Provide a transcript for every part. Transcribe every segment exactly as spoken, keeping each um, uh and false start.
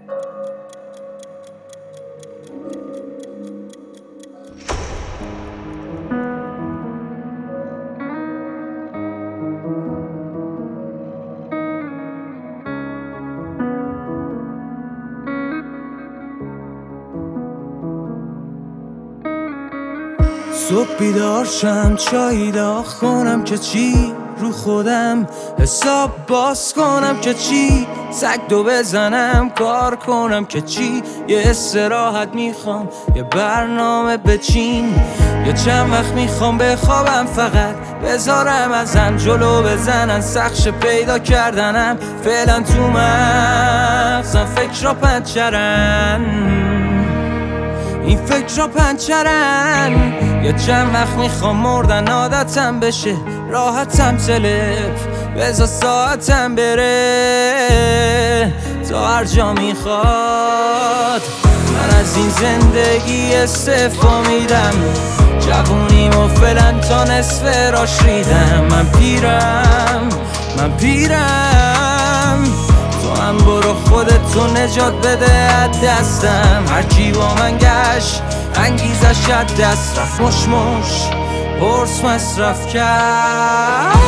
صبح بیدار شم چایی داغ کنم که چی، رو خودم حساب باز کنم که چی، سگ دو بزنم کار کنم که چی، یه استراحت میخوام یه برنامه بچین، یه چند وقت میخوام بخوابم فقط بذارم ازم جلو بزنن سخش پیدا کردنم، فعلا تو مغزم فکر را پنچرن، این فکر را پنچرن، یه چند وقت میخوام مردن عادتم بشه، راحتم تلف بذار ساعتم بره تا هر جا میخواد. من از این زندگی استعفا میدم، جوونیمو فعلا تا نصف راش ریدم، من پیرم من پیرم، تو هم برو خودتو نجات بده از دستم، هر کی با من گشت انگیزش از دست رفت، مش مش قرص مصرف کرد.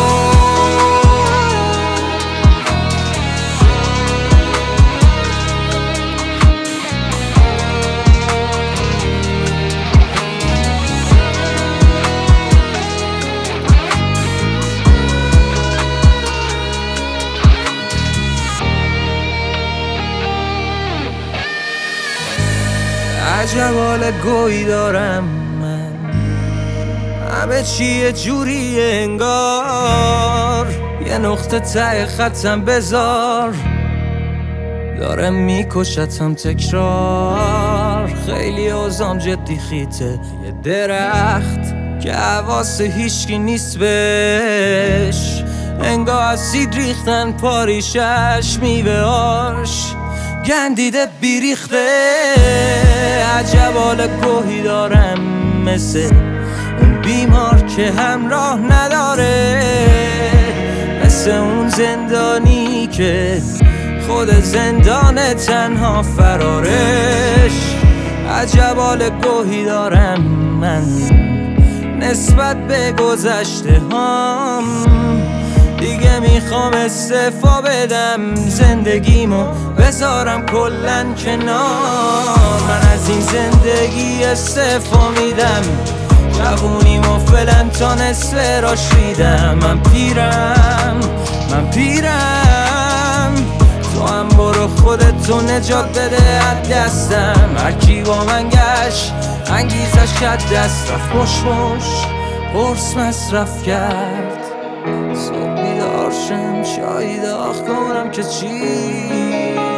عجب حال گویی دارم من، همه چی یه جوری انگار، یه نقطه ته خطم بذار، داره میکشتم تکرار، خیلی اوزام جدی خیته، یه درخت که حواس هیچکی نیست بهش، انگار اسید ریختن پاریشش، میوه هاش گندیده بیریخته، عجب حال گوهی دارم مثل اون بیمار که همراه نداره، مثل اون زندانی که خود زندان تنها فرارش، عجب حال گوهی دارم من نسبت به گذشته هام، دیگه میخوام استعفا بدم، زندگیمو بذارم کلن کنار، من از این زندگی استعفا میدم، جوونیمو فعلا تا نصف راش ریدم، من پیرم من پیرم، تو هم برو خودتو نجات بده از دستم، هر کی با من گشت انگیزش از دست رفت، مش مش قرص مصرف کرد. صبح بیدار شم چایی داغ کنم که چی،